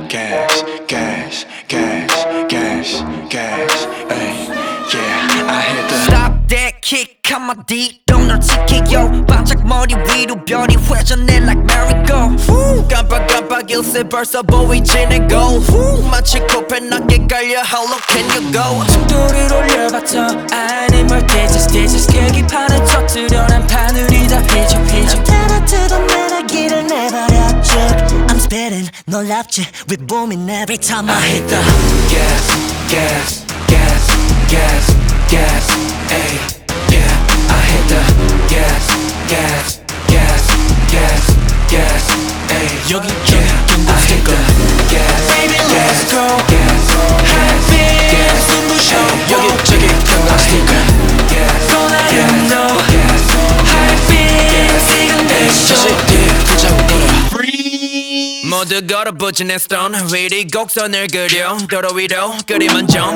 gas, gas, gas, gas, gas, ay, yeah, I hit the Stop that kick 한마디로 널 지켜요 반짝 머리 위로 별이 회전해 like merry-go 깜빡깜빡 일세 벌써 보이지 내 goal 마치 코펜하게 깔려 how low can you go 속도를 올려봤자 아니 뭘 digest 계기판을 터뜨려 난 바늘이 다 휘적 때려뜨던 매너기를 내버려 쭉 I'm spitting 놀랍지 with booming every time I hit the gas, gas, gas, gas, gas, ay, yeah, I hit the gas, gas, gas, gas, gas, ay, 여기 경고 스티커 Baby, let's go. gas, 핫빈 숨부셔 여기 저기 경고 스티커 Don't let him know 핫빈 지금 내 사실 show 뒤에 붙잡고 걸어 모두 걸어붙인 내 stone 위리 곡선을 그려 도로 위로 그림은 좀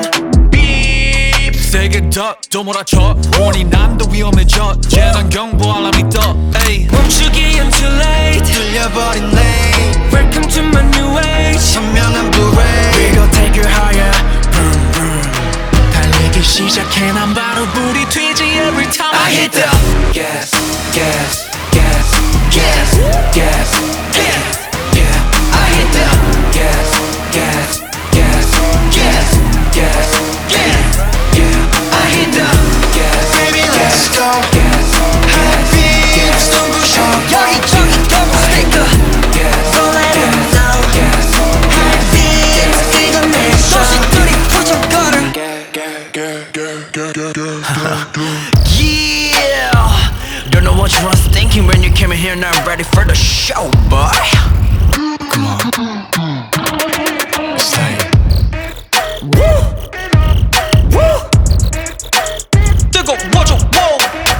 세게 더 몰아쳐 원이 난도 위험해져 재난 경보 알람이 떠 에이 멈추기엔 too late 뚫려버린 lane Welcome to my new age 선명한 Blu-ray We gon' take you higher vroom, vroom. 달리기 시작해 난 바로 불이 튀지 every time I hit the gas, gas, gas, gas, gas, gas, yeah, I hit the gas, gas, gas, gas, gas, gas, yeah, I hit the gas, baby, let's go, gas, Heartbeat 숨부셔 여기저기 경고 스티커 Don't let him know Heartbeat 이건 내 show 도시들이 부정거려 Yeah Don't know what you was thinking when you came in here not ready for the show boy come on, it's like 뜨거워져 wow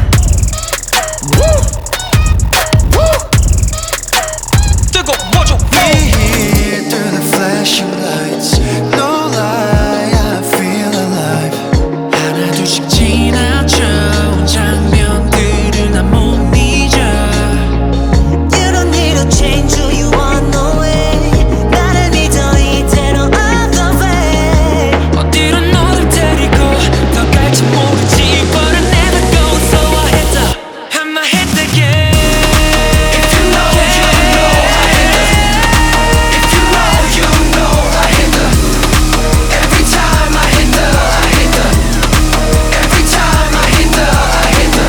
뜨거워져 here through the flashing lights, no lie, I feel alive. 하나 둘씩 지나쳐 장면들을 난 못 잊어 You don't need to change who you are, no way 나를 믿어 이대로 I'm the way 어디로 너를 데리고 더 갈지 모르지 But I never go so I hit the I'ma hit the game If you know, you know I hit the If you know, you know I hit the Every time I hit the I hit the Every time I hit the I hit the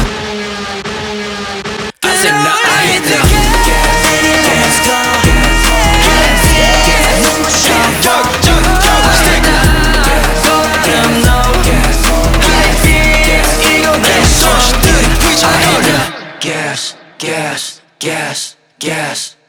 I said no I hit the Let's go 눈부셔 gas, gas, gas, gas.